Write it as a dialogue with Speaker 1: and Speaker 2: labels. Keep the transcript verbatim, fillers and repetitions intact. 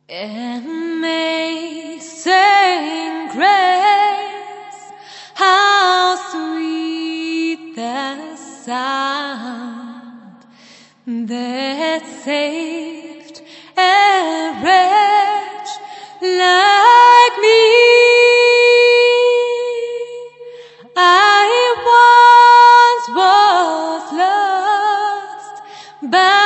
Speaker 1: Amazing grace, how sweet the sound that saved a wretch like me. I once was lost, but